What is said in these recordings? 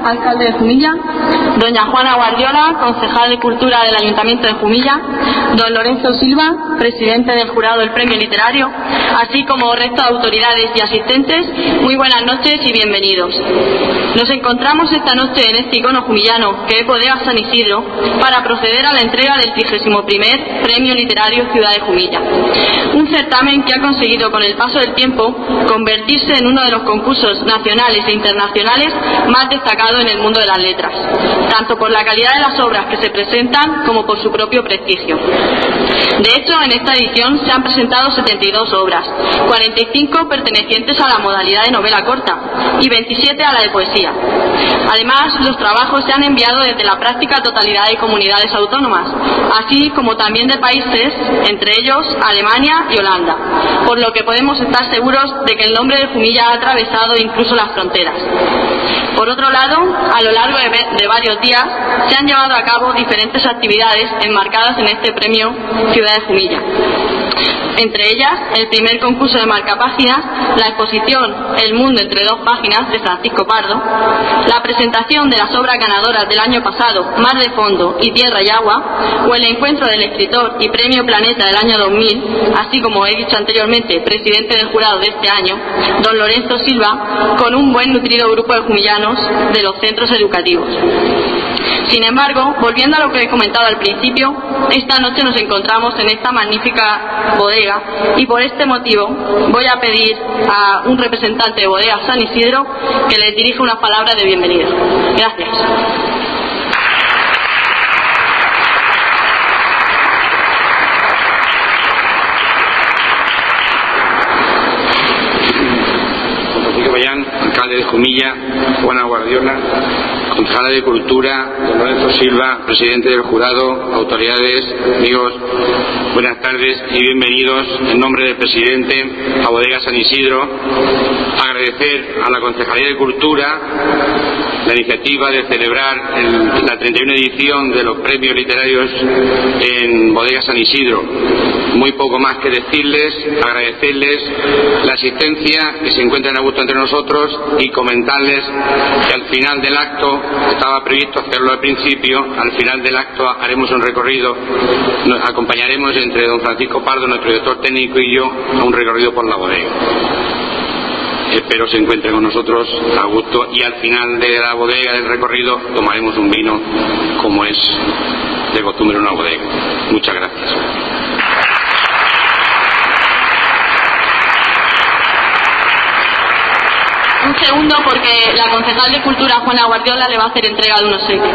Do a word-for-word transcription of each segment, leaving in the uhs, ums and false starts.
alcalde de Jumilla, doña Juana Guardiola, concejal de Cultura del Ayuntamiento de Jumilla, don Lorenzo Silva, presidente del jurado del Premio Literario, así como resto de autoridades y asistentes, muy buenas noches y bienvenidos. Nos encontramos esta noche en este icono jumillano que es Bodegas San Isidro para proceder a la entrega del trigésimo primer Premio Literario Ciudad de Jumilla, un certamen que ha conseguido con el paso del tiempo convertirse en uno de los concursos nacionales e internacionales más destacados en el mundo de las letras, tanto por la calidad de las obras que se presentan como por su propio prestigio. De hecho, en esta edición se han presentado setenta y dos obras, cuarenta y cinco pertenecientes a la modalidad de novela corta y veintisiete a la de poesía. Además, los trabajos se han enviado desde la práctica totalidad de comunidades autónomas, así como también de países, entre ellos Alemania y Holanda, por lo que podemos estar seguros de que el nombre de Jumilla ha atravesado incluso las fronteras. Por otro lado, a lo largo de, de varios días se han llevado a cabo diferentes actividades enmarcadas en este premio Ciudad de Jumilla. Entre ellas, el primer concurso de marcapáginas, la exposición El Mundo entre dos páginas de Francisco Pardo, la presentación de las obras ganadoras del año pasado, Mar de Fondo y Tierra y Agua, o el encuentro del escritor y Premio Planeta del año dos mil, así como he dicho anteriormente, presidente del jurado de este año, don Lorenzo Silva, con un buen nutrido grupo de jumillanos de los centros educativos. Sin embargo, volviendo a lo que he comentado al principio, esta noche nos encontramos en esta magnífica bodega y por este motivo voy a pedir a un representante de Bodegas San Isidro que les dirija unas palabras de bienvenida. Gracias. Alcalde de Jumilla, Juana Guardiola, concejala de Cultura, don Lorenzo Silva, presidente del jurado, autoridades, amigos, buenas tardes y bienvenidos en nombre del presidente a Bodegas San Isidro. Agradecer a la Concejalía de Cultura la iniciativa de celebrar el, la treinta y una edición de los premios literarios en Bodegas San Isidro. Muy poco más que decirles, agradecerles la asistencia, que se encuentren a gusto entre nosotros y comentarles que al final del acto, estaba previsto hacerlo al principio, al final del acto haremos un recorrido, nos acompañaremos entre don Francisco Pardo, nuestro director técnico, y yo a un recorrido por la bodega. Espero se encuentren con nosotros a gusto y al final de la bodega, del recorrido, tomaremos un vino como es de costumbre en una bodega. Muchas gracias. Un segundo, porque la concejal de Cultura, Juana Guardiola, le va a hacer entrega de un obsequio.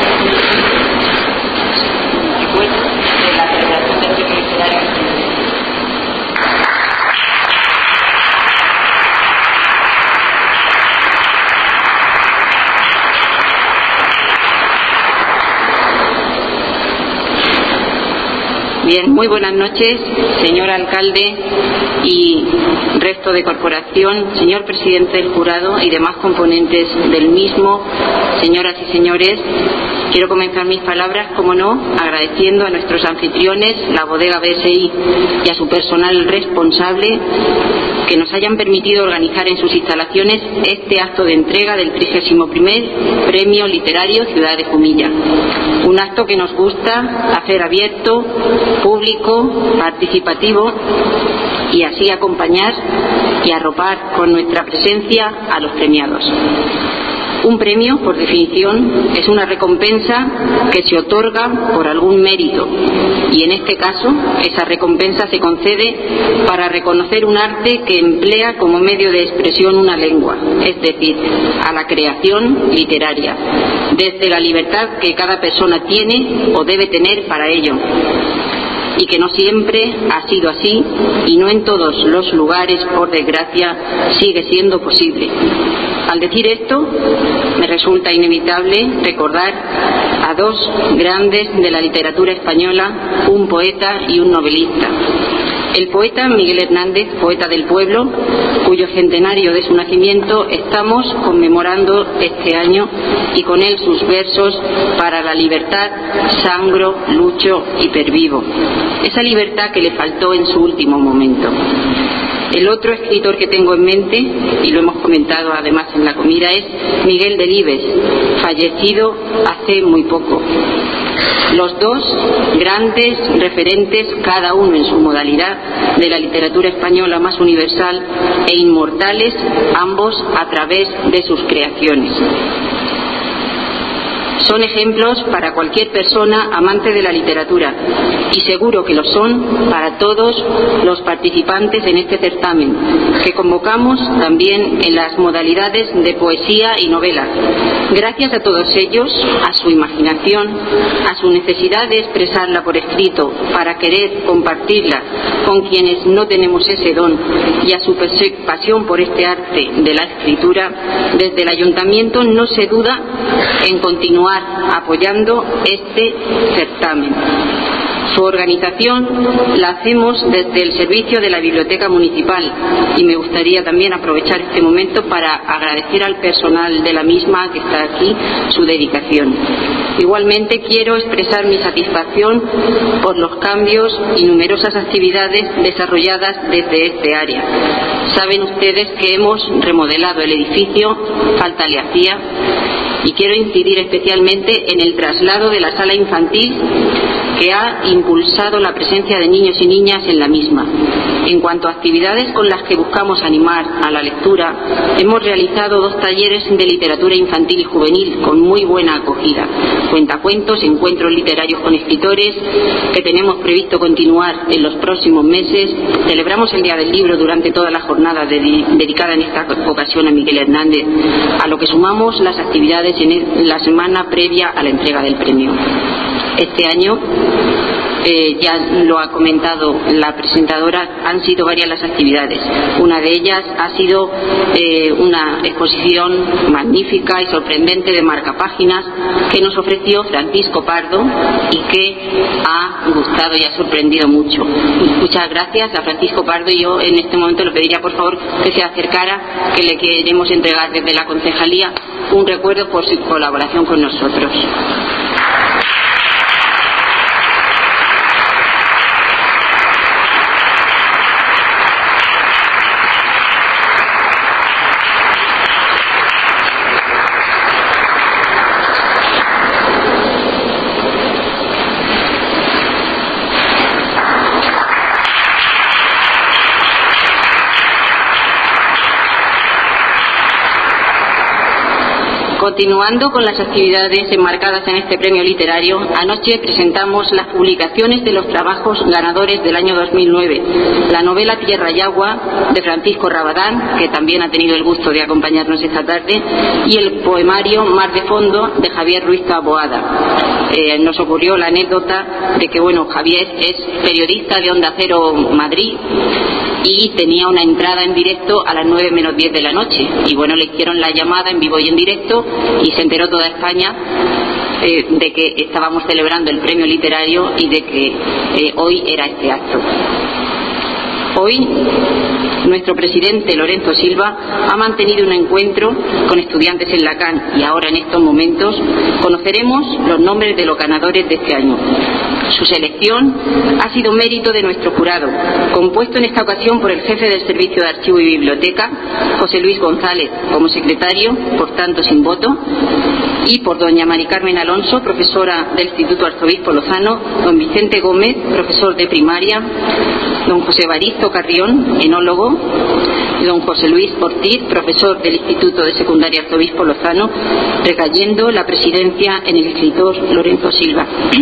Bien, muy buenas noches, señor alcalde y resto de corporación, señor presidente del jurado y demás componentes del mismo, señoras y señores. Quiero comenzar mis palabras, como no, agradeciendo a nuestros anfitriones, la bodega B S I y a su personal responsable, que nos hayan permitido organizar en sus instalaciones este acto de entrega del trigésimo primer Premio Literario Ciudad de Jumilla. Un acto que nos gusta hacer abierto, público, participativo y así acompañar y arropar con nuestra presencia a los premiados. Un premio, por definición, es una recompensa que se otorga por algún mérito y en este caso esa recompensa se concede para reconocer un arte que emplea como medio de expresión una lengua, es decir, a la creación literaria, desde la libertad que cada persona tiene o debe tener para ello, y que no siempre ha sido así y no en todos los lugares, por desgracia, sigue siendo posible. Al decir esto, me resulta inevitable recordar a dos grandes de la literatura española, un poeta y un novelista. El poeta Miguel Hernández, poeta del pueblo, cuyo centenario de su nacimiento estamos conmemorando este año, y con él sus versos: para la libertad, sangro, lucho y pervivo. Esa libertad que le faltó en su último momento. El otro escritor que tengo en mente, y lo hemos comentado además en la comida, es Miguel Delibes, fallecido hace muy poco. Los dos grandes referentes, cada uno en su modalidad, de la literatura española más universal e inmortales, ambos a través de sus creaciones. Son ejemplos para cualquier persona amante de la literatura y seguro que lo son para todos los participantes en este certamen, que convocamos también en las modalidades de poesía y novela. Gracias a todos ellos, a su imaginación, a su necesidad de expresarla por escrito para querer compartirla con quienes no tenemos ese don y a su pasión por este arte de la escritura, desde el Ayuntamiento no se duda en continuar apoyando este certamen. Su organización la hacemos desde el servicio de la Biblioteca Municipal y me gustaría también aprovechar este momento para agradecer al personal de la misma que está aquí su dedicación. Igualmente quiero expresar mi satisfacción por los cambios y numerosas actividades desarrolladas desde este área. Saben ustedes que hemos remodelado el edificio, falta le hacía, y quiero incidir especialmente en el traslado de la sala infantil que ha impulsado la presencia de niños y niñas en la misma. En cuanto a actividades con las que buscamos animar a la lectura, hemos realizado dos talleres de literatura infantil y juvenil con muy buena acogida. Cuentacuentos, encuentros literarios con escritores, que tenemos previsto continuar en los próximos meses. Celebramos el Día del Libro durante toda la jornada de, dedicada en esta ocasión a Miguel Hernández, a lo que sumamos las actividades en la semana previa a la entrega del premio. Este año, eh, ya lo ha comentado la presentadora, han sido varias las actividades. Una de ellas ha sido eh, una exposición magnífica y sorprendente de marcapáginas que nos ofreció Francisco Pardo y que ha gustado y ha sorprendido mucho. Muchas gracias a Francisco Pardo, y yo en este momento le pediría por favor que se acercara, que le queremos entregar desde la concejalía un recuerdo por su colaboración con nosotros. Continuando con las actividades enmarcadas en este premio literario, anoche presentamos las publicaciones de los trabajos ganadores del año dos mil nueve. La novela Tierra y Agua, de Francisco Rabadán, que también ha tenido el gusto de acompañarnos esta tarde, y el poemario Mar de Fondo, de Javier Ruiz Taboada. Eh, nos ocurrió la anécdota de que, bueno, Javier es periodista de Onda Cero Madrid y tenía una entrada en directo a las nueve menos diez de la noche. Y bueno, le hicieron la llamada en vivo y en directo y se enteró toda España eh, de que estábamos celebrando el premio literario y de que eh, hoy era este acto. Hoy, nuestro presidente Lorenzo Silva ha mantenido un encuentro con estudiantes en la C A N y ahora en estos momentos conoceremos los nombres de los ganadores de este año. Su selección ha sido mérito de nuestro jurado, compuesto en esta ocasión por el jefe del Servicio de Archivo y Biblioteca, José Luis González, como secretario, por tanto sin voto, y por doña Mari Carmen Alonso, profesora del Instituto Arzobispo Lozano, don Vicente Gómez, profesor de primaria, don José Evaristo Carrión, enólogo, y don José Luis Ortiz, profesor del Instituto de Secundaria Arzobispo Lozano, recayendo la presidencia en el escritor Lorenzo Silva.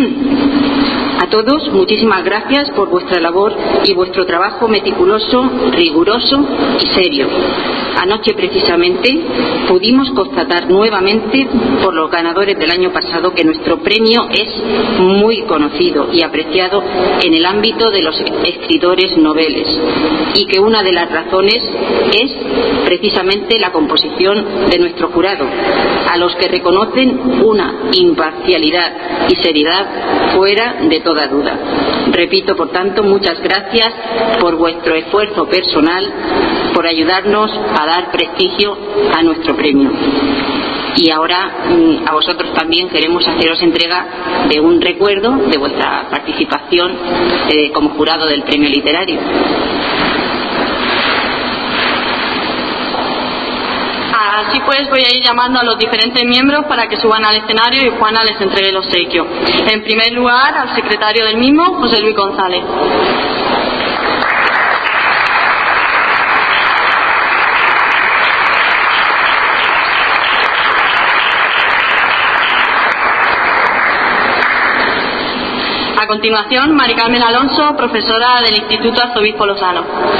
A todos, muchísimas gracias por vuestra labor y vuestro trabajo meticuloso, riguroso y serio. Anoche, precisamente, pudimos constatar nuevamente por los ganadores del año pasado que nuestro premio es muy conocido y apreciado en el ámbito de los escritores noveles, y que una de las razones es precisamente la composición de nuestro jurado, a los que reconocen una imparcialidad y seriedad fuera de toda duda. Repito, por tanto, muchas gracias por vuestro esfuerzo personal, por ayudarnos a dar prestigio a nuestro premio. Y ahora a vosotros también queremos haceros entrega de un recuerdo de vuestra participación eh, como jurado del premio literario. Así pues, voy a ir llamando a los diferentes miembros para que suban al escenario y Juana les entregue el obsequio. En primer lugar, al secretario del mismo, José Luis González. A continuación, Mari Carmen Alonso, profesora del Instituto Arzobispo Lozano.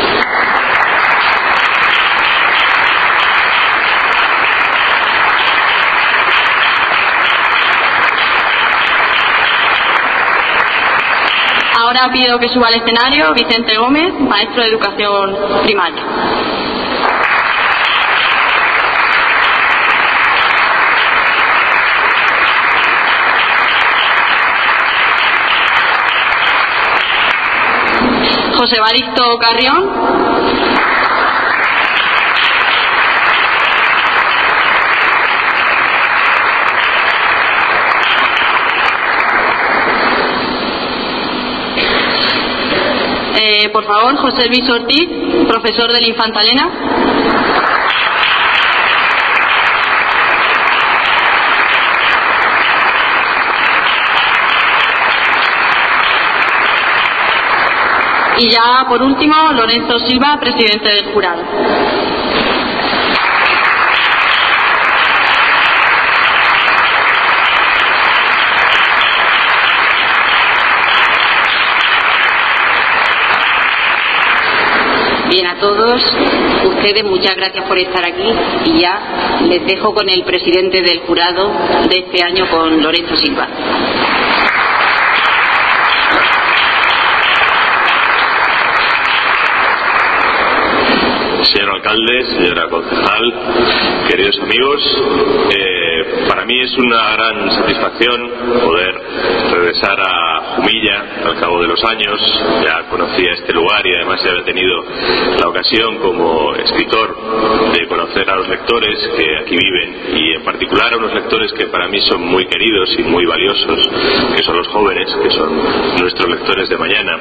Ahora pido que suba al escenario Vicente Gómez, maestro de educación primaria. José Evaristo Carrión. Eh, por favor, José Luis Ortiz, profesor del Infanta Elena. Y ya, por último, Lorenzo Silva, presidente del jurado. Bien, a todos ustedes, muchas gracias por estar aquí y ya les dejo con el presidente del jurado de este año, con Lorenzo Silva. Señor alcalde, señora concejal, queridos amigos, eh, para mí es una gran satisfacción poder regresar a Jumilla al cabo de los años. Ya conocía este lugar y además ya había tenido la ocasión como escritor de conocer a los lectores que aquí viven, y en particular a unos lectores que para mí son muy queridos y muy valiosos, que son los jóvenes, que son nuestros lectores de mañana.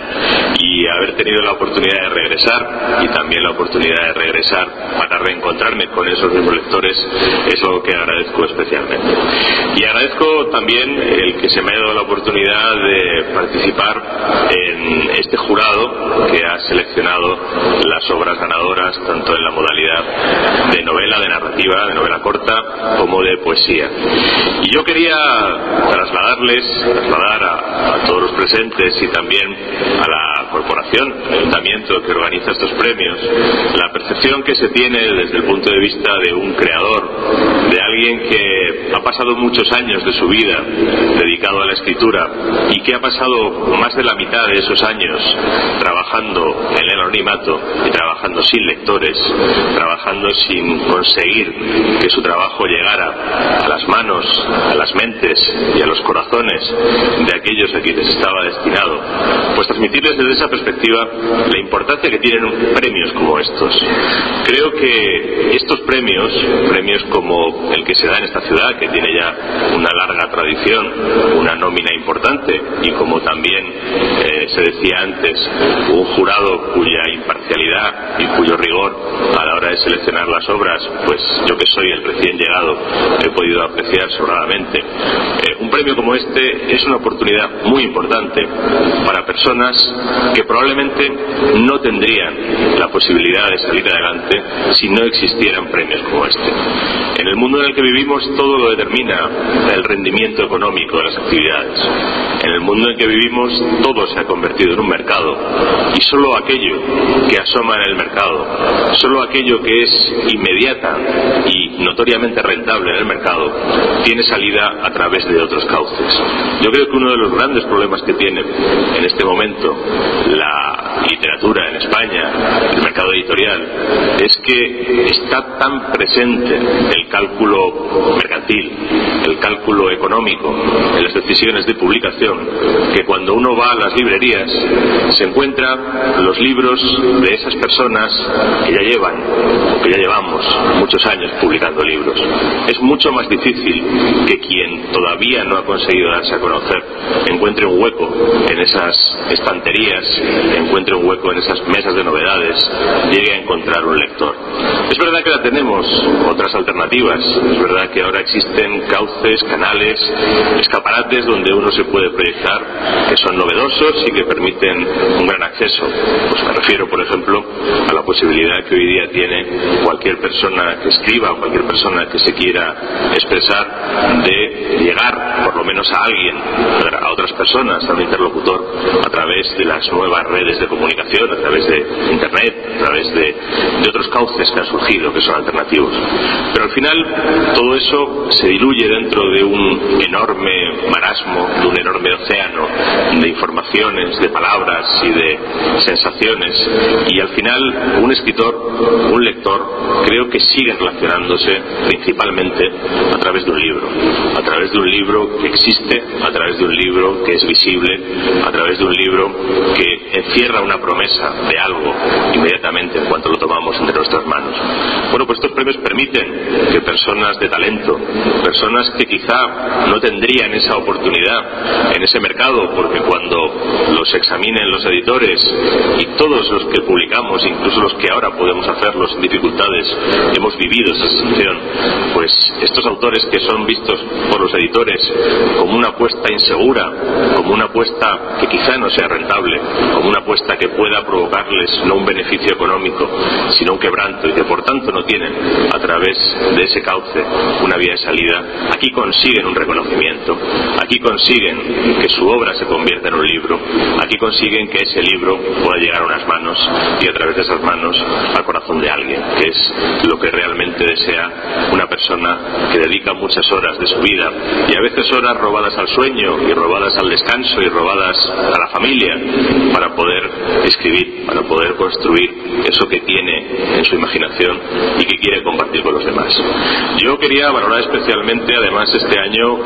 Y haber tenido la oportunidad de regresar y también la oportunidad de regresar para reencontrarme con esos mismos lectores es algo que agradezco especialmente. Y agradezco también el que se me haya dado la oportunidad de participar en este jurado que ha seleccionado las obras ganadoras tanto en la modalidad de novela, de narrativa, de novela corta, como de poesía. Y yo quería trasladarles, trasladar a, a todos los presentes y también a la corporación, el ayuntamiento que organiza estos premios, la percepción que se tiene desde el punto de vista de un creador, de alguien que ha pasado muchos años de su vida dedicado a la escritura y que ha pasado más de la mitad de esos años trabajando en el anonimato y trabajando sin lectores, trabajando sin conseguir que su trabajo llegara a las manos, a las mentes y a los corazones de aquellos a quienes estaba destinado. Pues transmitirles desde esa perspectiva la importancia que tienen premios como estos. Creo que estos premios, premios como el que se da en esta ciudad, que tiene ya una larga tradición, una nómina importante, y como también eh, se decía antes, un jurado cuya imparcialidad y cuyo rigor a la hora de seleccionar las obras, pues yo que soy el recién llegado he podido apreciar sobradamente. Eh, un premio como este es una oportunidad muy importante para personas que probablemente no tendrían la posibilidad de salir adelante si no existieran premios como este. En el mundo en el que vivimos todo lo determina el rendimiento económico de las actividades. En el mundo en el que vivimos todo se ha convertido en un mercado, y solo aquello que asoma en el mercado, solo aquello que es inmediata y notoriamente rentable en el mercado, tiene salida a través de otros cauces. Yo creo que uno de los grandes problemas que tiene en este momento la literatura en España, el mercado editorial, es que está tan presente el cálculo mercantil, el cálculo económico en las decisiones de publicación, que cuando uno va a las librerías se encuentra los libros de esas personas que ya llevan, o que ya llevamos muchos años publicando libros. Es mucho más difícil que quien todavía no ha conseguido darse a conocer encuentre un hueco en esas estanterías, encuentre un hueco en esas mesas de novedades, llegue a encontrar un lector. Es verdad que la tenemos otras alternativas, es verdad que ahora existen cauces, canales, escaparates donde uno se puede proyectar, que son novedosos y que permiten un gran acceso. Pues me refiero, por ejemplo, a la posibilidad que hoy día tiene cualquier persona que escriba o cualquier persona que se quiera expresar de llegar por lo menos a alguien, a otras personas, a un interlocutor, a través de las nuevas redes de comunicación, a través de internet, a través de, de otros cauces que han surgido, que son alternativos. Pero al final todo eso se diluye dentro de un enorme marasmo, de un enorme océano de informaciones, de palabras y de sensaciones, y al final un escritor, un lector, creo que sigue relacionándose principalmente a través de un libro, a través de un libro que existe, a través de un libro que es visible, a través de un libro que encierra una promesa de algo inmediatamente en cuanto lo tomamos entre nuestras manos. Bueno, pues estos premios permiten que personas de talento, personas que quizá no tendrían esa oportunidad en ese mercado, porque cuando los examinen los editores y todos los que publicamos, incluso los que ahora podemos hacerlo sin dificultades, hemos vivido esa sensación, pues estos autores que son vistos por los editores como una apuesta insegura, como una apuesta que quizá no sea rentable, como una apuesta que pueda provocarles no un beneficio económico, sino un quebranto, y que por tanto no tienen a través de ese cauce una vía de salida, aquí consiguen un reconocimiento, aquí consiguen que su obra se convierta en un libro, aquí consiguen que ese libro pueda llegar a unas manos y a través de esas manos al corazón de alguien, que es lo que realmente desea una persona que dedica muchas horas de su vida, y a veces horas robadas al sueño y robadas al descanso y robadas a la familia, para poder escribir, para poder construir eso que tiene en su imaginación y que quiere compartir con los demás. Yo quería valorar especialmente, además, este año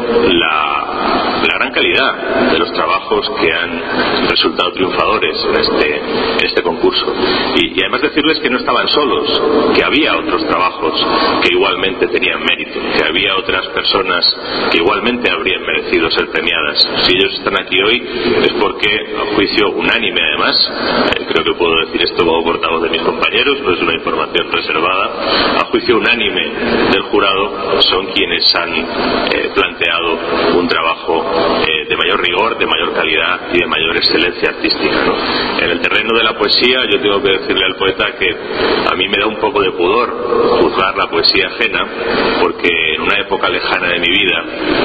la, la gran calidad de los trabajos que han resultado triunfadores en este, en este concurso, y, y además decirles que no estaban solos, que había otros trabajos que igualmente tenían mérito, que había otras personas que igualmente habrían merecido ser premiadas. Si ellos están aquí hoy es porque, a juicio unánime además, eh, creo que puedo decir esto como portavoz de mis compañeros, no es una información reservada, a juicio unánime del jurado son quienes han eh, planteado un trabajo eh, de mayor rigor, de mayor calidad y de mayor excelencia artística, ¿no? En el terreno de la poesía, yo tengo que decirle al poeta que a mí me da un poco de pudor juzgar la poesía ajena, porque en una época lejana de mi vida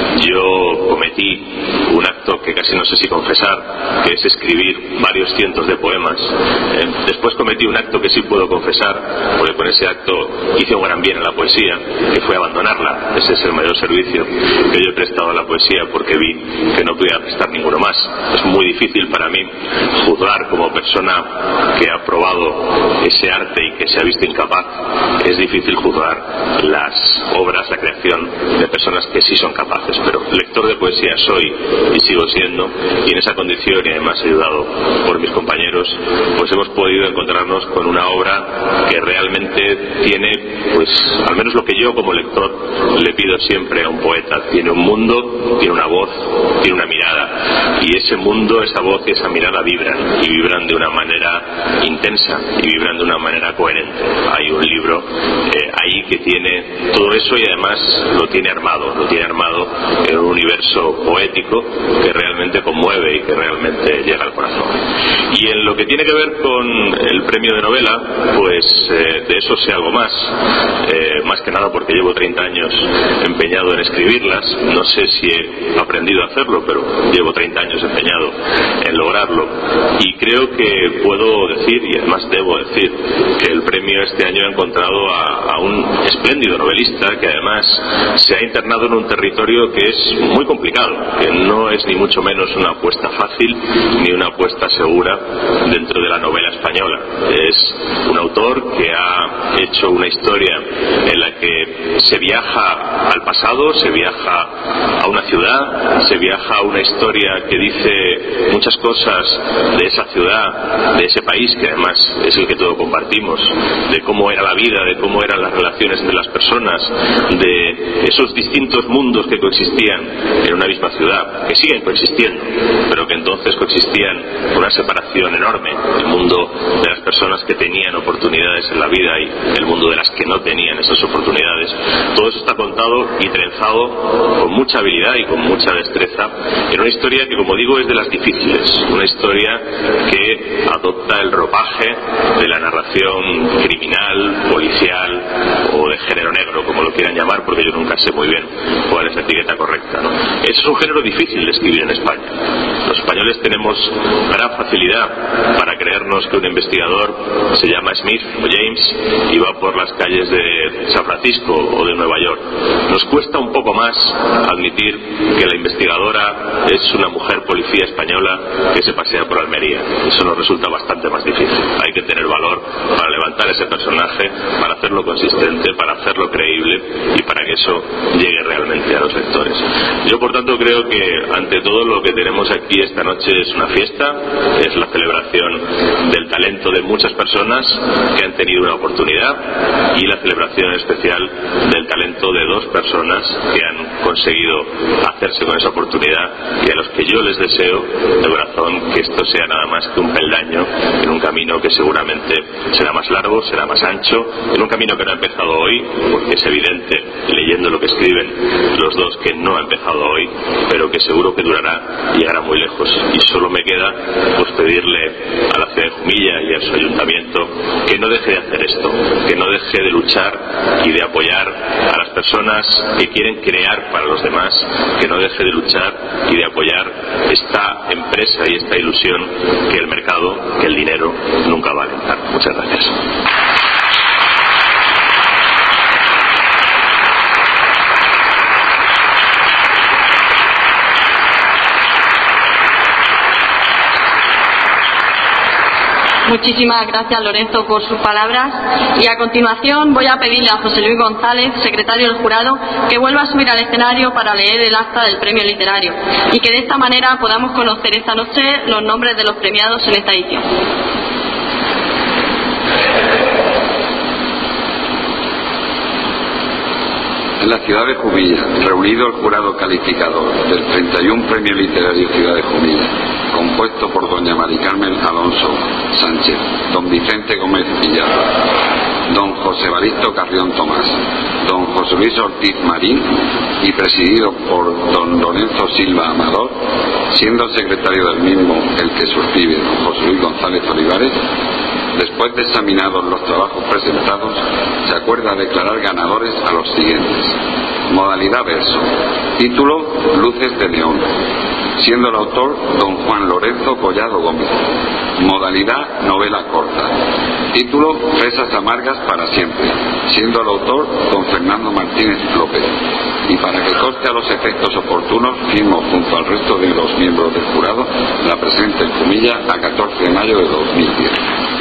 yo cometí un acto que casi no sé si confesar, que es escribir varios cientos de poemas. Eh, después cometí un acto que sí puedo confesar, porque con ese acto hice un gran bien a la poesía, que fue abandonarla. Ese es el mayor servicio que yo he prestado a la poesía, porque vi que no podía prestar ninguno más. Es muy difícil para mí juzgar como persona que ha probado ese arte y que se ha visto incapaz. Es difícil juzgar las obras, la creación de personas que sí son capaces, pero lector de poesía soy y sigo siendo, y en esa condición, y además ayudado por mis compañeros, pues hemos podido encontrarnos con una obra que realmente tiene, pues al menos lo que yo como lector le pido siempre a un poeta: tiene un mundo, tiene una voz, tiene una mirada, y ese mundo, esa voz y esa mirada vibran, y vibran de una manera intensa, y vibran de una manera coherente. Hay un libro eh, ahí que tiene todo eso, y además lo tiene armado, lo tiene armado en un universo poético que realmente conmueve y que realmente llega al corazón. Y en lo que tiene que ver con el premio de novela, pues eh, de eso sé algo más, eh, más que nada porque llevo treinta años empeñado en escribirlas. No sé si he aprendido a hacerlo, pero llevo treinta años empeñado en lograrlo, y creo que puedo decir, y además debo decir, que el premio este año ha encontrado a, a un espléndido novelista que además se ha internado en un territorio que es muy complicado, que no es ni mucho menos una apuesta fácil ni una apuesta segura dentro de la novela española. Es un autor que ha hecho una historia en la que se viaja al pasado, se viaja a una ciudad, se viaja a una historia que dice muchas cosas de esa ciudad, de ese país, que además es el que todos compartimos, de cómo era la vida, de cómo eran las relaciones entre las personas, de esos distintos mundos que coexistían en una misma ciudad, que siguen coexistiendo, pero que entonces coexistían con una separación enorme: el mundo de las personas que tenían oportunidades en la vida y el mundo de las que no tenían esas oportunidades. Todo eso está contado y trenzado con mucha habilidad y con mucha destreza en una historia que, como digo, es de las difíciles, una historia que adopta el ropaje de la narración criminal, policial o de género negro, como lo quieran llamar, porque yo nunca sé muy bien cuál es la etiqueta correcta, ¿no? Es un género difícil de escribir en España. Los españoles tenemos gran facilidad para creernos que un investigador se llama Smith o James y va por las calles de San Francisco o de Nueva York. Nos cuesta un poco más admitir que la investigadora es una mujer policía española que se pasea por Almería. Eso nos resulta bastante más difícil. Hay que tener valor para levantar ese personaje, para hacerlo consistente, para hacerlo creíble y para que eso llegue realmente a los lectores. Yo, por tanto, creo que ante todo lo que tenemos aquí esta noche es una fiesta, es la celebración del talento de muchas personas que han tenido una oportunidad y la celebración especial del talento de dos personas que han conseguido hacerse con esa oportunidad y a los que yo les deseo de corazón que esto sea nada más que un peldaño en un camino que seguramente será más largo, será más ancho, en un camino que no ha empezado hoy, porque es evidente, leyendo lo que escriben los dos, que no ha empezado hoy, pero que seguro que durará y llegará muy lejos. Y solo me queda pues pedirle a la ciudad de Jumilla y a su ayuntamiento que no deje de hacer esto, que no deje de luchar y de apoyar a las personas que quieren crear para los demás, que no deje de luchar y de apoyar esta empresa y esta ilusión que el mercado, que el dinero nunca va a alentar. Muchas gracias. Muchísimas gracias, Lorenzo, por sus palabras. Y a continuación voy a pedirle a José Luis González, secretario del jurado, que vuelva a subir al escenario para leer el acta del premio literario y que de esta manera podamos conocer esta noche los nombres de los premiados en esta edición. En la ciudad de Jumilla, reunido el jurado calificador del treinta y uno Premio Literario Ciudad de Jumilla, compuesto por doña Mari Carmen Alonso Sánchez, don Vicente Gómez Villar, don José Evaristo Carrión Tomás, don José Luis Ortiz Marín y presidido por don Lorenzo Silva Amador, siendo secretario del mismo el que suscribe don José Luis González Olivares. Después de examinados los trabajos presentados, se acuerda declarar ganadores a los siguientes. Modalidad verso. Título: Luces de Neón. Siendo el autor don Juan Lorenzo Collado Gómez. Modalidad novela corta. Título: Fresas amargas para siempre. Siendo el autor don Fernando Martínez López. Y para que conste a los efectos oportunos, firmo junto al resto de los miembros del jurado la presente en Jumilla a catorce de mayo de dos mil diez.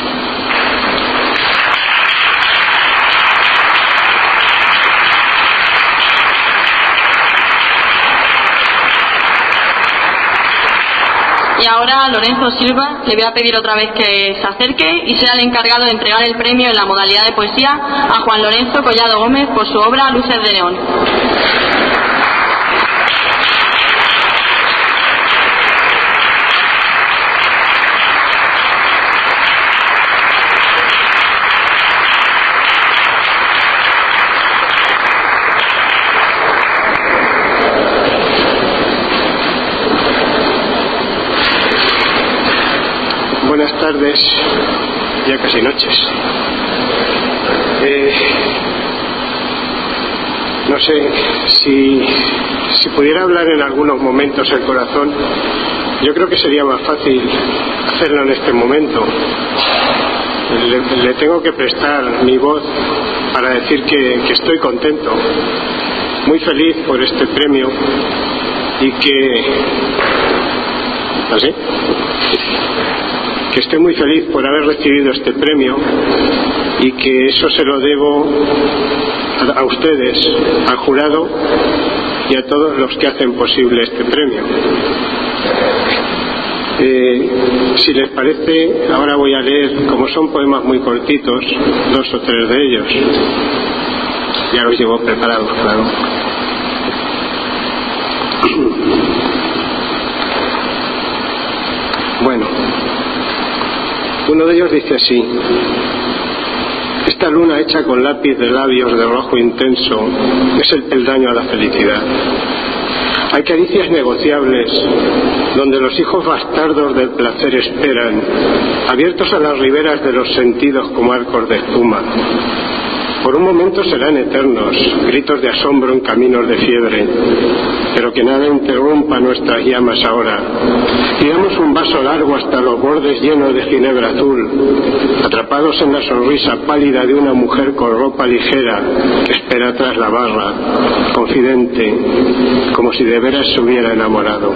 Y ahora Lorenzo Silva le voy a pedir otra vez que se acerque y sea el encargado de entregar el premio en la modalidad de poesía a Juan Lorenzo Collado Gómez por su obra Luces de Neón. Buenas tardes, ya casi noches. Eh, no sé, si, si pudiera hablar en algunos momentos el corazón, yo creo que sería más fácil hacerlo en este momento. Le, le tengo que prestar mi voz para decir que, que estoy contento, muy feliz por este premio y que... ¿así? que estoy muy feliz por haber recibido este premio y que eso se lo debo a, a ustedes, al jurado y a todos los que hacen posible este premio. Eh, si les parece, ahora voy a leer, como son poemas muy cortitos, dos o tres de ellos. Ya los llevo preparados, claro. Bueno, uno de ellos dice así: esta luna hecha con lápiz de labios de rojo intenso es el peldaño a la felicidad. Hay caricias negociables donde los hijos bastardos del placer esperan, abiertos a las riberas de los sentidos como arcos de espuma. Por un momento serán eternos, gritos de asombro en caminos de fiebre, pero que nada interrumpa nuestras llamas ahora. Tiramos un vaso largo hasta los bordes llenos de ginebra azul, atrapados en la sonrisa pálida de una mujer con ropa ligera que espera tras la barra, confidente, como si de veras se hubiera enamorado.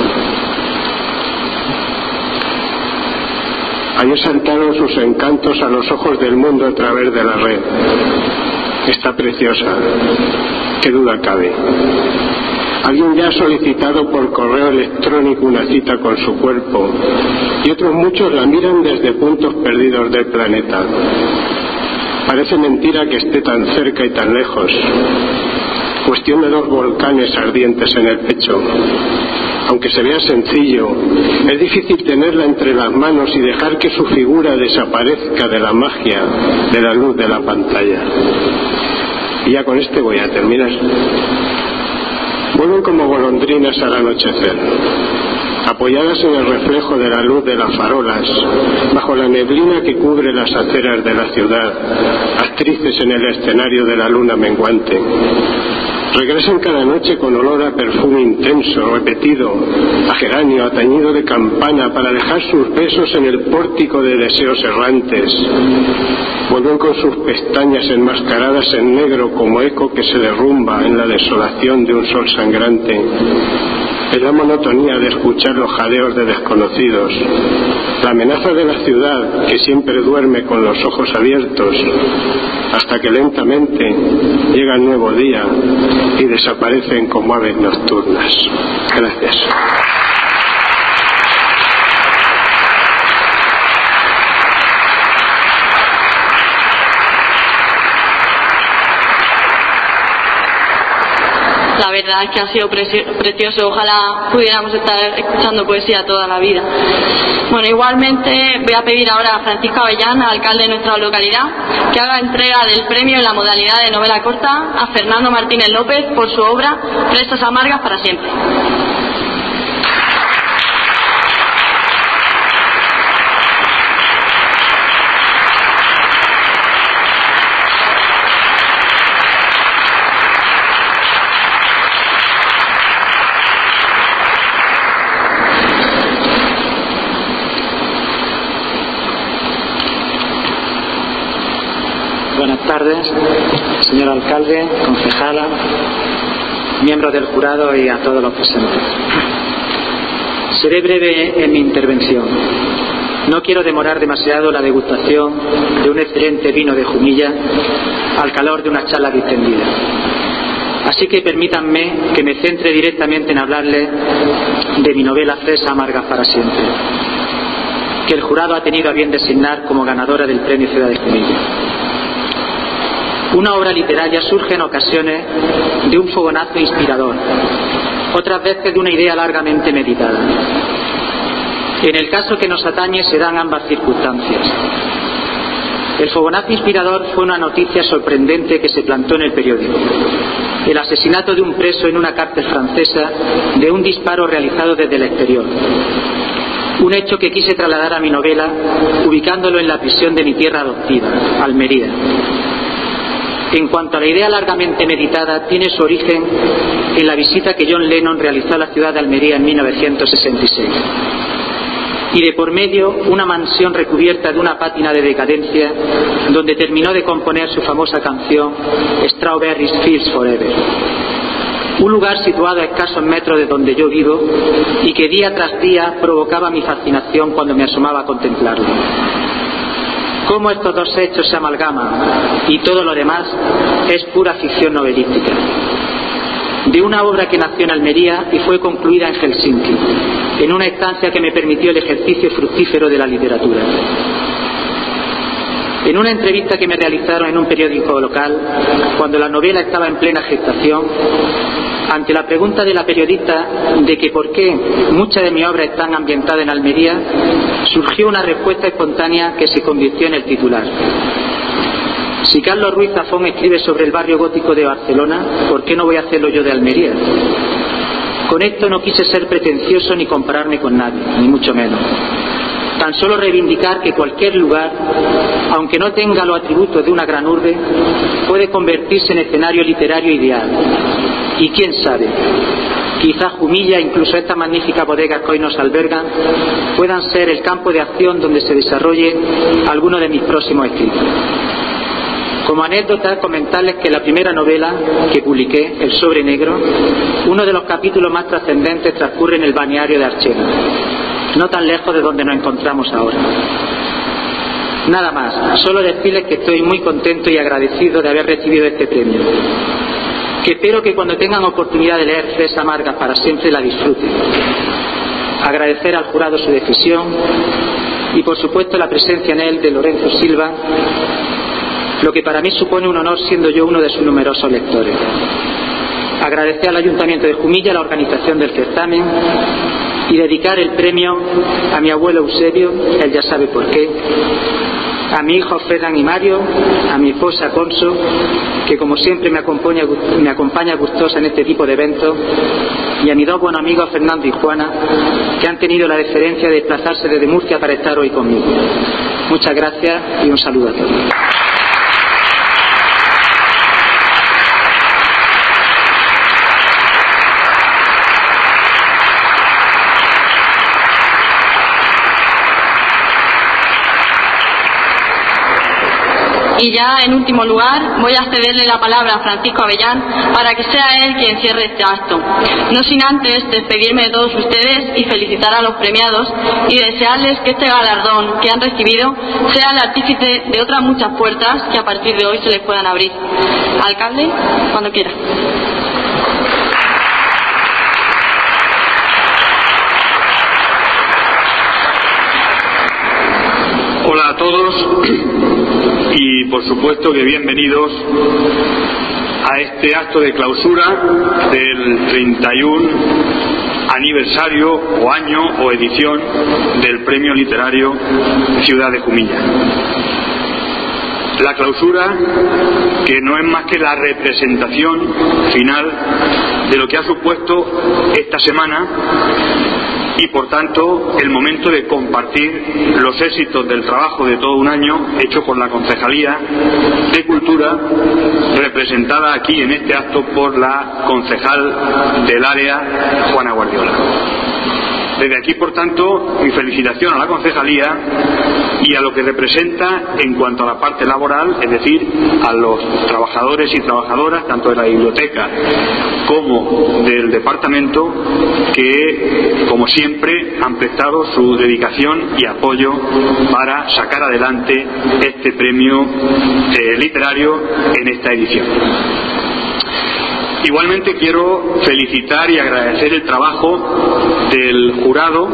Allí saltaron sus encantos a los ojos del mundo a través de la red. Está preciosa, qué duda cabe. Alguien ya ha solicitado por correo electrónico una cita con su cuerpo y otros muchos la miran desde puntos perdidos del planeta. Parece mentira que esté tan cerca y tan lejos. Cuestión de dos volcanes ardientes en el pecho. Aunque se vea sencillo, es difícil tenerla entre las manos y dejar que su figura desaparezca de la magia de la luz de la pantalla. Y ya con este voy a terminar. Vuelven como golondrinas al anochecer, apoyadas en el reflejo de la luz de las farolas, bajo la neblina que cubre las aceras de la ciudad, actrices en el escenario de la luna menguante. Regresan cada noche con olor a perfume intenso, repetido, a geranio, a tañido de campana, para dejar sus besos en el pórtico de deseos errantes. Vuelven con sus pestañas enmascaradas en negro como eco que se derrumba en la desolación de un sol sangrante. Es la monotonía de escuchar los jadeos de desconocidos, la amenaza de la ciudad que siempre duerme con los ojos abiertos, hasta que lentamente llega el nuevo día y desaparecen como aves nocturnas. Gracias. La verdad es que ha sido precioso. Ojalá pudiéramos estar escuchando poesía toda la vida. Bueno, igualmente voy a pedir ahora a Francisco Avellán, alcalde de nuestra localidad, que haga entrega del premio en la modalidad de novela corta a Fernando Martínez López por su obra Fresas amargas para siempre. Buenas tardes, señor alcalde, concejala, miembros del jurado y a todos los presentes. Seré breve en mi intervención. No quiero demorar demasiado la degustación de un excelente vino de Jumilla al calor de una charla distendida. Así que permítanme que me centre directamente en hablarles de mi novela Fresas amargas para siempre, que el jurado ha tenido a bien designar como ganadora del Premio Ciudad de Jumilla. Una obra literaria surge en ocasiones de un fogonazo inspirador, otras veces de una idea largamente meditada. En el caso que nos atañe se dan ambas circunstancias. El fogonazo inspirador fue una noticia sorprendente que se plantó en el periódico: el asesinato de un preso en una cárcel francesa de un disparo realizado desde el exterior. Un hecho que quise trasladar a mi novela, ubicándolo en la prisión de mi tierra adoptiva, Almería. En cuanto a la idea largamente meditada, tiene su origen en la visita que John Lennon realizó a la ciudad de Almería en mil novecientos sesenta y seis. Y de por medio, una mansión recubierta de una pátina de decadencia, donde terminó de componer su famosa canción Strawberry Fields Forever. Un lugar situado a escasos metros de donde yo vivo y que día tras día provocaba mi fascinación cuando me asomaba a contemplarlo. Cómo estos dos hechos se amalgaman y todo lo demás es pura ficción novelística. de una obra que nació en Almería y fue concluida en Helsinki, en una estancia que me permitió el ejercicio fructífero de la literatura. En una entrevista que me realizaron en un periódico local, cuando la novela estaba en plena gestación, ante la pregunta de la periodista de que por qué muchas de mis obras están ambientadas en Almería, surgió una respuesta espontánea que se convirtió en el titular. Si Carlos Ruiz Zafón escribe sobre el barrio gótico de Barcelona, ¿por qué no voy a hacerlo yo de Almería? Con esto no quise ser pretencioso ni compararme con nadie, ni mucho menos. Tan solo reivindicar que cualquier lugar, aunque no tenga los atributos de una gran urbe, puede convertirse en escenario literario ideal. Y quién sabe, quizás Jumilla, incluso estas magníficas bodegas que hoy nos albergan, puedan ser el campo de acción donde se desarrolle alguno de mis próximos escritos. Como anécdota, comentarles que la primera novela que publiqué, El sobre negro, uno de los capítulos más trascendentes transcurre en el balneario de Archena, no tan lejos de donde nos encontramos ahora. Nada más, solo decirles que estoy muy contento y agradecido de haber recibido este premio, que espero que cuando tengan oportunidad de leer Fresa Amarga para siempre la disfruten. Agradecer al jurado su decisión y por supuesto la presencia en él de Lorenzo Silva, lo que para mí supone un honor siendo yo uno de sus numerosos lectores. Agradecer al Ayuntamiento de Jumilla la organización del certamen y dedicar el premio a mi abuelo Eusebio, él ya sabe por qué, a mi hijo Ferran y Mario, a mi esposa Conso, que como siempre me acompaña, me acompaña gustosa en este tipo de eventos, y a mis dos buenos amigos Fernando y Juana, que han tenido la deferencia de desplazarse desde Murcia para estar hoy conmigo. Muchas gracias y un saludo a todos. Y ya, en último lugar, voy a cederle la palabra a Francisco Avellán para que sea él quien cierre este acto. No sin antes despedirme de todos ustedes y felicitar a los premiados y desearles que este galardón que han recibido sea el artífice de otras muchas puertas que a partir de hoy se les puedan abrir. Alcalde, cuando quiera. Hola a todos y por supuesto que bienvenidos a este acto de clausura del treinta y uno aniversario o año o edición del Premio Literario Ciudad de Jumilla. La clausura, que no es más que la representación final de lo que ha supuesto esta semana y por tanto el momento de compartir los éxitos del trabajo de todo un año hecho por la Concejalía de Cultura, representada aquí en este acto por la concejal del área, Juana Guardiola. Desde aquí, por tanto, mi felicitación a la concejalía y a lo que representa en cuanto a la parte laboral, es decir, a los trabajadores y trabajadoras, tanto de la biblioteca como del departamento, que, como siempre, han prestado su dedicación y apoyo para sacar adelante este premio eh, literario en esta edición. Igualmente quiero felicitar y agradecer el trabajo del jurado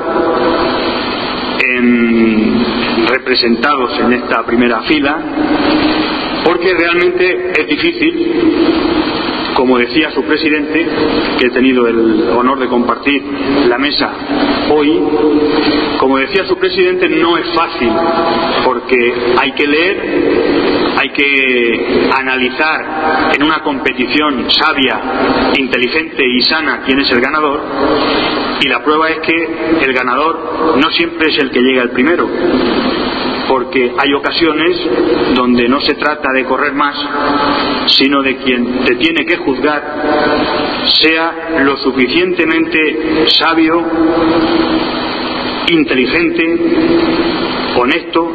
en, representados en esta primera fila, porque realmente es difícil, como decía su presidente, que he tenido el honor de compartir la mesa hoy, como decía su presidente, no es fácil, porque hay que leer, hay que analizar en una competición sabia, inteligente y sana quién es el ganador, y la prueba es que el ganador no siempre es el que llega el primero, porque hay ocasiones donde no se trata de correr más, sino de quien te tiene que juzgar sea lo suficientemente sabio, inteligente, honesto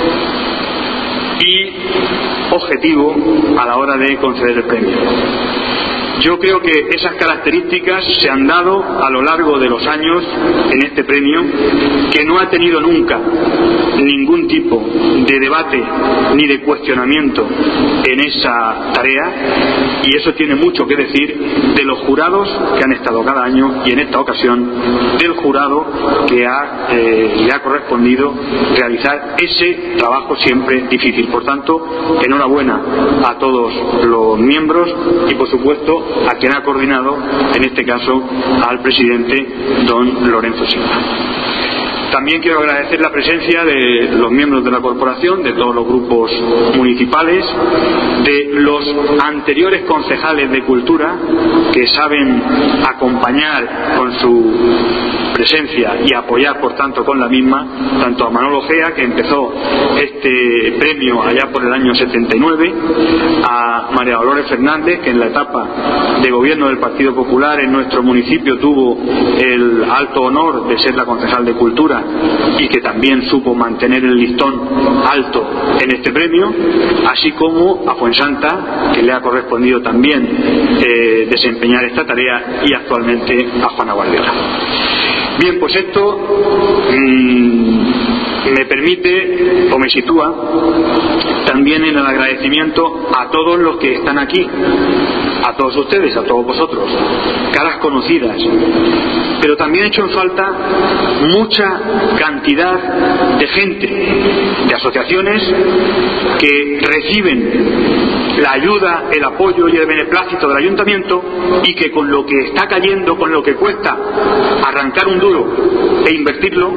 y objetivo a la hora de conceder el premio. Yo creo que esas características se han dado a lo largo de los años en este premio, que no ha tenido nunca ningún tipo de debate ni de cuestionamiento en esa tarea, y eso tiene mucho que decir de los jurados que han estado cada año y en esta ocasión del jurado que ha, eh, le ha correspondido realizar ese trabajo siempre difícil. Por tanto, enhorabuena a todos los miembros y, por supuesto, a quien ha coordinado, en este caso, al presidente don Lorenzo Silva. También quiero agradecer la presencia de los miembros de la corporación, de todos los grupos municipales, de los anteriores concejales de Cultura, que saben acompañar con su presencia y apoyar, por tanto, con la misma, tanto a Manolo Gea, que empezó este premio allá por el año setenta y nueve, a María Dolores Fernández, que en la etapa de gobierno del Partido Popular en nuestro municipio tuvo el alto honor de ser la concejal de Cultura y que también supo mantener el listón alto en este premio, así como a Fuensanta, que le ha correspondido también eh, desempeñar esta tarea, y actualmente a Juana Guardiola. Bien, pues esto mmm, me permite o me sitúa también en el agradecimiento a todos los que están aquí, a todos ustedes, a todos vosotros, caras conocidas, pero también he hecho en falta mucha cantidad de gente, de asociaciones que reciben la ayuda, el apoyo y el beneplácito del ayuntamiento, y que con lo que está cayendo, con lo que cuesta arrancar un duro e invertirlo,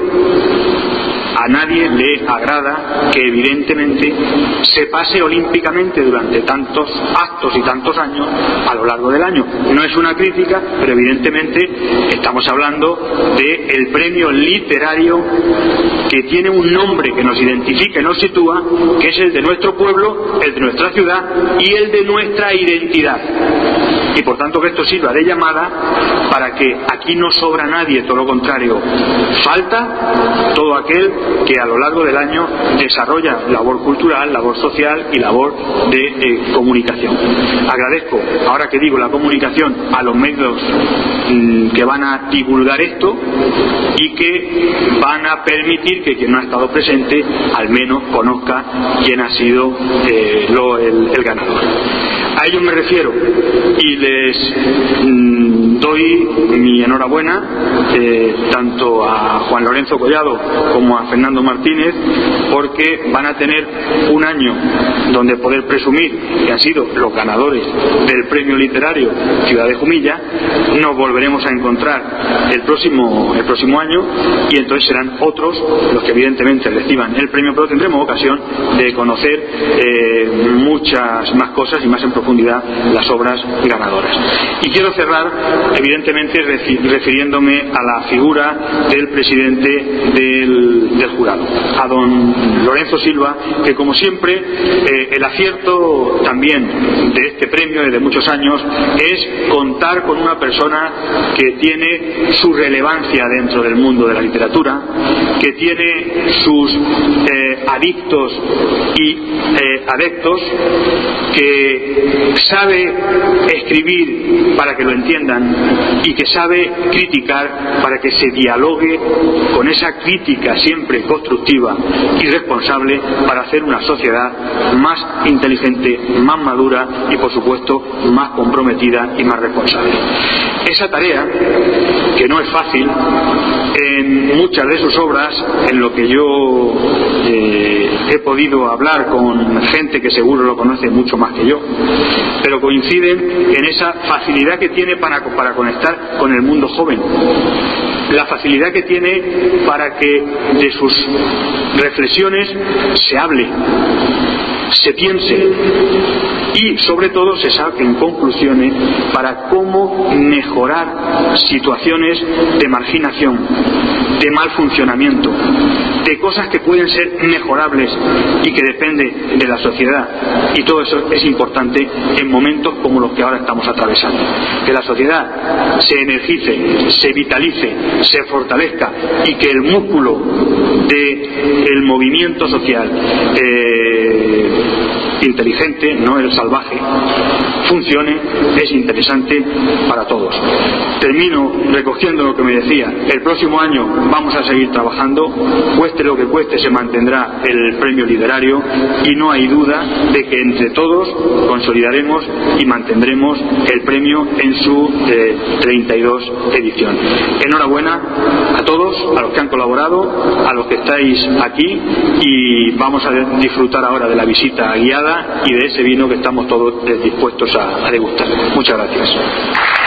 a nadie le agrada que evidentemente se pase olímpicamente durante tantos actos y tantos años a lo largo del año. No es una crítica, pero evidentemente estamos hablando del premio literario que tiene un nombre que nos identifica y nos sitúa, que es el de nuestro pueblo, el de nuestra ciudad y el de nuestra identidad. Y por tanto que esto sirva de llamada para que aquí no sobra nadie, todo lo contrario, falta todo aquel que a lo largo del año desarrolla labor cultural, labor social y labor de eh, comunicación. Agradezco, ahora que digo la comunicación, a los medios mmm, que van a divulgar esto y que van a permitir que quien no ha estado presente al menos conozca quién ha sido eh, lo, el, el ganador. A ellos me refiero y les mmm, doy mi enhorabuena eh, tanto a Juan Lorenzo Collado como a Fernando Martínez, porque van a tener un año donde poder presumir que han sido los ganadores del premio literario Ciudad de Jumilla. Nos volveremos a encontrar el próximo, el próximo año, y entonces serán otros los que evidentemente reciban el premio, pero tendremos ocasión de conocer eh, muchas más cosas y más en profundidad las obras ganadoras. Y quiero cerrar evidentemente refiriéndome a la figura del presidente del, del jurado, a don Lorenzo Silva, que como siempre eh, el acierto también de este premio desde muchos años es contar con una persona que tiene su relevancia dentro del mundo de la literatura, que tiene sus eh, adictos y eh, adeptos, que sabe escribir para que lo entiendan y que sabe criticar para que se dialogue con esa crítica siempre constructiva y responsable para hacer una sociedad más inteligente, más madura y, por supuesto, más comprometida y más responsable. Esa tarea, que no es fácil, en muchas de sus obras, en lo que yo eh, he podido hablar con gente que seguro lo conoce mucho más que yo, pero coinciden en esa facilidad que tiene para, para conectar con el mundo joven, la facilidad que tiene para que de sus reflexiones se hable, se piense y sobre todo se saquen conclusiones para cómo mejorar situaciones de marginación, de mal funcionamiento, de cosas que pueden ser mejorables y que dependen de la sociedad. Y todo eso es importante en momentos como los que ahora estamos atravesando. Que la sociedad se energice, se vitalice, se fortalezca y que el músculo del movimiento social eh, inteligente, no el salvaje, funcione, es interesante para todos. Termino recogiendo lo que me decía. El próximo año vamos a seguir trabajando, cueste lo que cueste se mantendrá el premio literario y no hay duda de que entre todos consolidaremos y mantendremos el premio en su eh, treinta y dos edición. Enhorabuena a todos, a los que han colaborado, a los que estáis aquí, y vamos a disfrutar ahora de la visita guiada y de ese vino que estamos todos dispuestos a, a degustar. Muchas gracias.